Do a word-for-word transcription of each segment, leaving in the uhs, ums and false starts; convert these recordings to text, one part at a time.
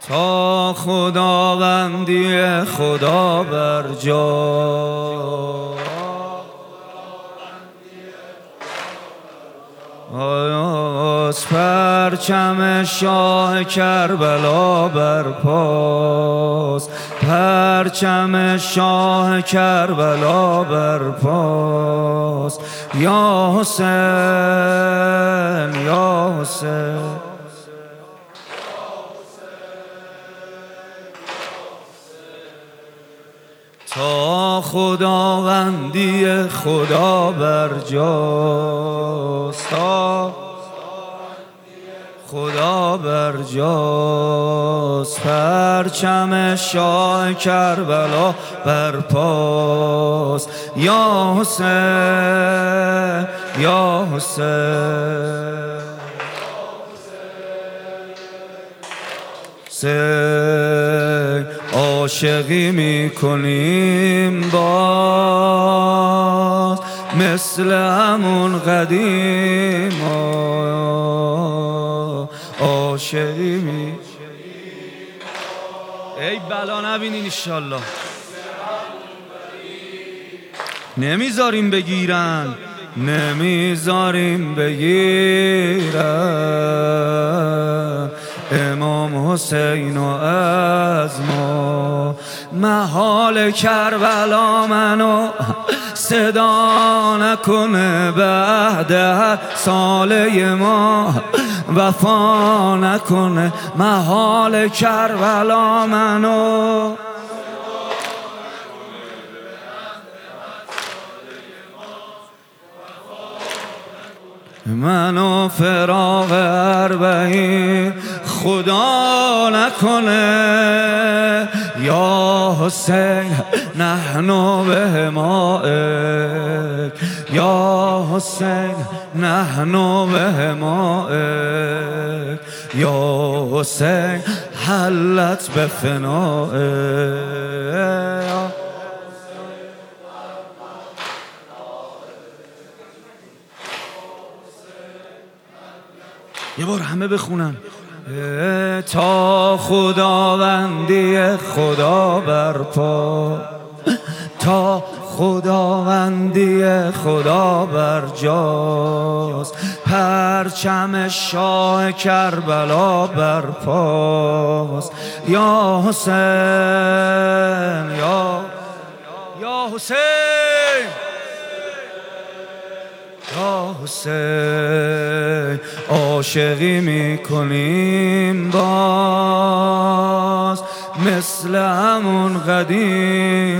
تا خداوندی خدا بر جا، آیاس پرچم شاه کربلا بر پاس، پرچم شاه کربلا بر پاس. یا حسین یا حسین تا خداوندی خدا بر جاست، تا خدا بر جاست. پرچم شاه کربلا بر پاس. یا حسین یا حسین حسین عاشقی میکنیم باز مثل همون قدیم، عاشقی می ای بلا نبینین انشالله. نمیذاریم بگیرن نمیذاریم بگیرن امام حسین و از ما. محال کربلا منو صدا نکنه بعد هر ساله ما، وفا نکنه. محال کربلا منو منو فراق اربعین خدا نکنه. یا حسین نحنو به حمائک، یا حسین نحنو به حمائک، یا حسین حلت به فنائک. یه بار همه بخونن. تا خداوندی خدا برپا، تا خداوندی خدا بر جاست. پرچم شاه کربلا بر پاست. یا حسین یا یا حسین یا حسین عاشقی میکنیم باز مثل همون قدیم،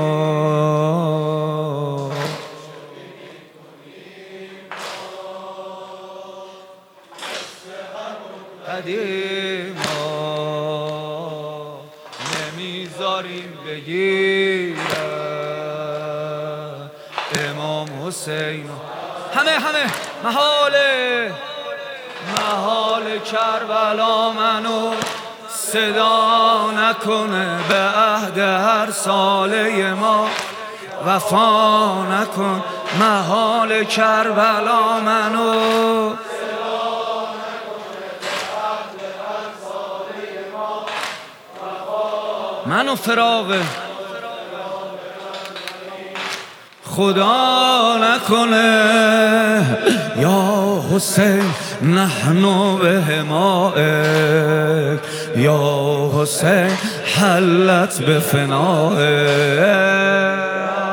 قدیم نمیذاریم بگیرن امام حسین. همه همه محاله محال کربلا منو صدا نکنه به عهد هر ساله ما، وفا نکن. محال کربلا منو منو فراقه خدا نکنه. یا حسین نحنو به حمائک، یا حسین حلت به فنائک.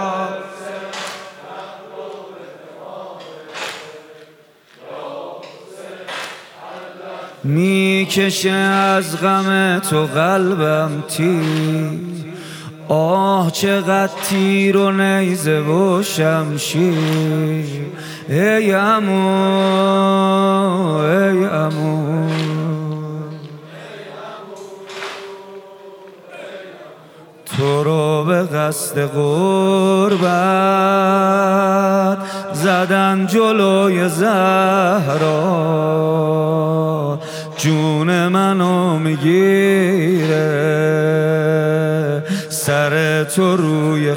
میکشه از غم تو قلبم تیر، آه چقدر تیر و نیزه و شمشیر. ای عمو ای عمو تو رو به قصد قربت زدن جلوی زهرا، جون منو میگیره سر تو روی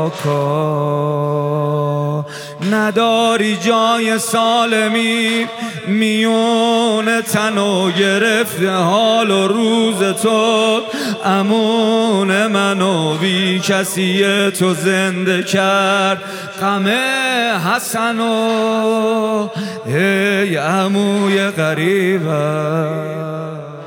خاکا. نداری جای سالمی میون تنو گرفته حال و روز تو، امون منو بی کسی تو زنده کرد غم حسنو ای عموی غریبم.